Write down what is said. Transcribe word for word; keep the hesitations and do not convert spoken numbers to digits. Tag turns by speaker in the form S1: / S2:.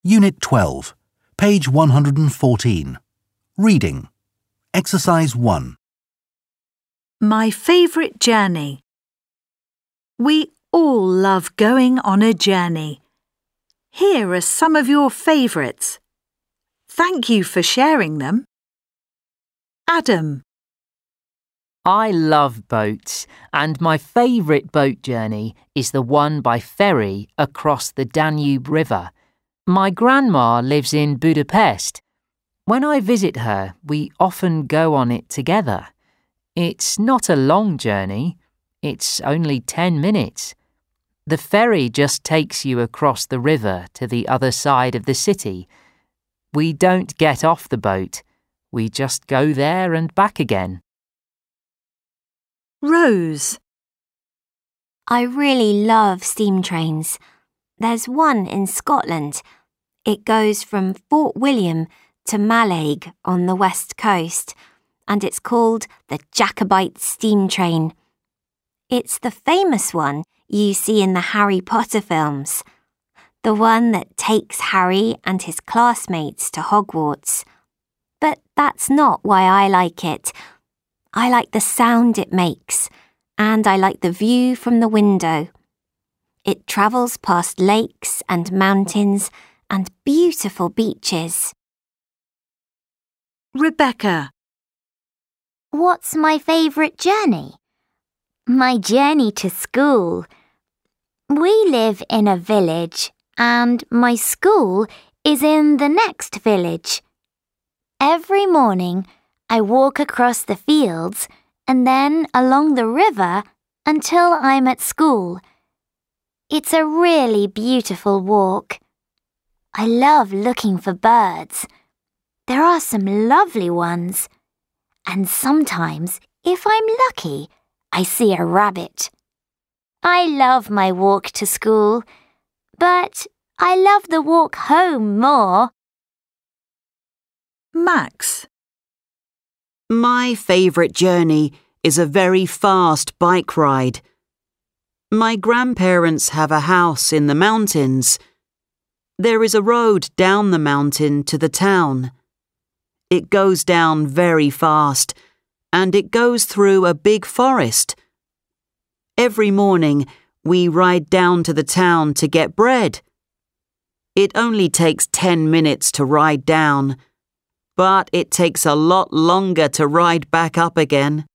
S1: Unit twelve, page one hundred fourteen. Reading. Exercise one.
S2: My favourite journey. We all love going on a journey. Here are some of your favourites. Thank you for sharing them. Adam.
S3: I love boats, and my favourite boat journey is the one by ferry across the Danube River. My grandma lives in Budapest. When I visit her, we often go on it together. It's not a long journey. It's only ten minutes. The ferry just takes you across the river to the other side of the city. We don't get off the boat. We just go there and back again.
S2: Rose.
S4: I really love steam trains. There's one in Scotland. It goes from Fort William to Mallaig on the west coast, and it's called the Jacobite Steam Train. It's the famous one you see in the Harry Potter films, the one that takes Harry and his classmates to Hogwarts. But that's not why I like it. I like the sound it makes, and I like the view from the window. It travels past lakes and mountains and beautiful beaches.
S2: Rebecca.
S5: What's my favourite journey? My journey to school. We live in a village, and my school is in the next village. Every morning, I walk across the fields and then along the river until I'm at school. It's a really beautiful walk. I love looking for birds. There are some lovely ones. And sometimes, if I'm lucky, I see a rabbit. I love my walk to school, but I love the walk home more.
S2: Max.
S6: My favourite journey is a very fast bike ride. My grandparents have a house in the mountains. There is a road down the mountain to the town. It goes down very fast, and it goes through a big forest. Every morning, we ride down to the town to get bread. It only takes ten minutes to ride down, but it takes a lot longer to ride back up again.